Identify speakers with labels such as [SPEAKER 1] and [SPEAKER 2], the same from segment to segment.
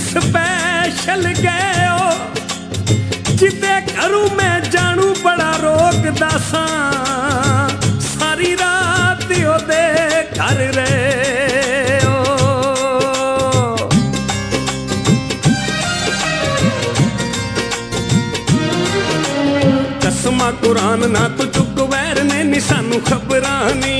[SPEAKER 1] Special गए जिदे घरों मैं जानू बड़ा रोकदा सा सारी रात ओदे घर रहे कसमा कुरान ना तो चुक वैर ने नी सानू खबरां नी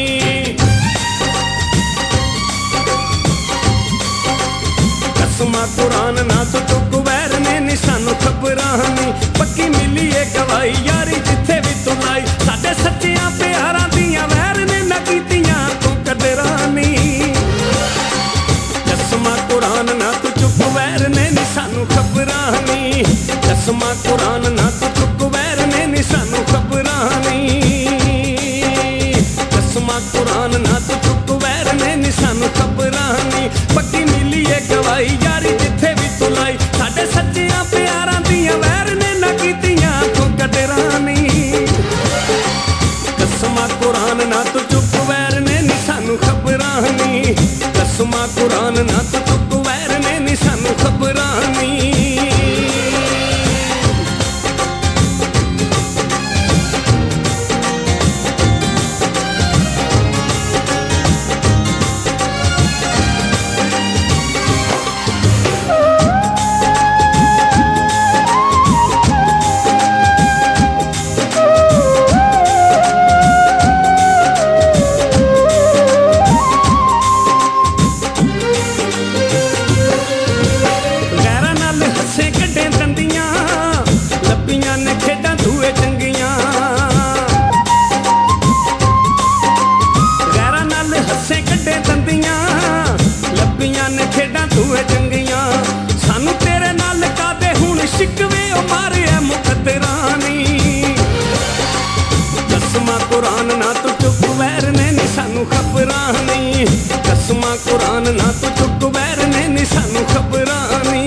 [SPEAKER 1] कसमा कुरान ना तो चुक वैर ने नी सानू खबरां नी पक्की मिली है गवाही यारी जिथे भी तू लाई साडे सच्चियां प्यारां दियां वैर ने ना कीतियां तू कदरां नी कसमा कुरान ना तो चुक वैर ने नी सानू खबरां नी कसमा कुरान ना तो चुक वैर ने नी सानू खबरां नी कसमा कुरान ना तो चुक वैर ने नी सानू खबरां नी पक्की मिली है गवाही यारी जिथे भी तू लाई साडे सच्चियां प्यारां दियां वैर ने ना कीतियां तू कदरां नी कसमा कुरान ना तो चुक वैर ने नी सानू खबरां नी कसमा कुरान ना तो चुक वैर ने नी सानू खबरां नी कुरान ना तो चुक वैर ने नी सानू खबरां नी कसमा कुरान ना तो चुक वैर ने नी सानू खबरां नी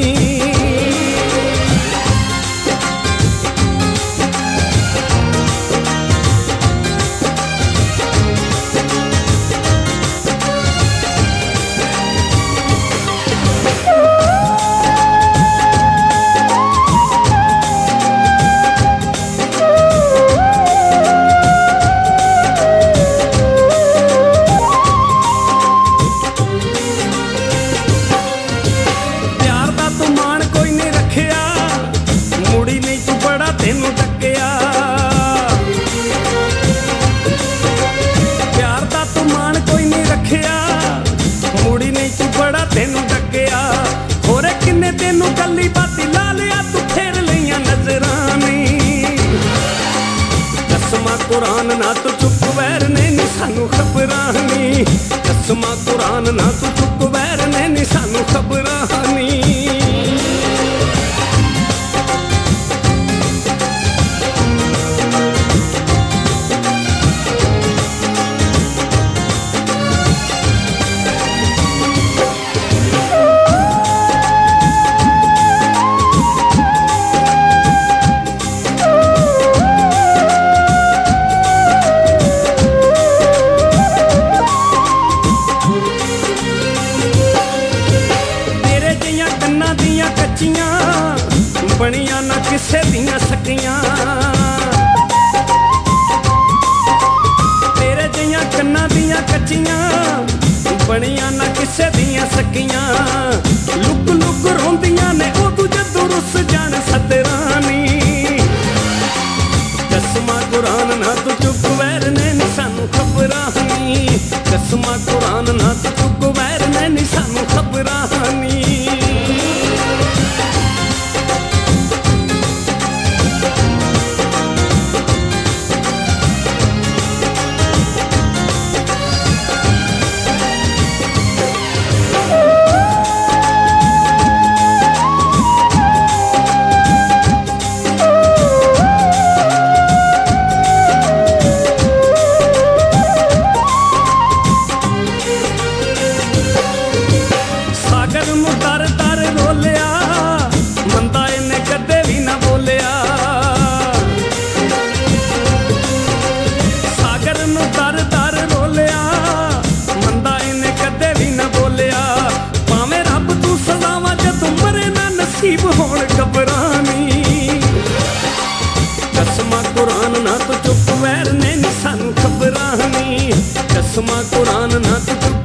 [SPEAKER 1] कुरान ना तो चुक वैर ने नी सानू खबरां नी कसमा कुरान ना तो चुक वैर ने नी सानू खबरां नी बनिया ना किसे दियां सकियां तेरे जियां कन्ना दियां कच्चियां बनिया ना किसे दियां सकियां लुक लुक रोंदियां ने ओ तुझे दुरुस जान सतरानी कसमा कुरान ना तो चुक वैर ने नी सानू खबरां नी कसमा कुरान ना तो चुक वैर ने नी सानू खबरां नी ਹੋਣ ਘਬਰਾਨੀ। ਕਸਮਾਂ ਕੁਰਾਨ ਨਾ ਤੂੰ ਚੁੱਕ ਵੈਰ ਨੇ ਨੀ ਸਾਨੂੰ ਖਬਰਾਂ ਨੀ। ਕਸਮਾਂ ਕੁਰਾਨ ਨਾ ਤੂੰ ਚੁੱਕ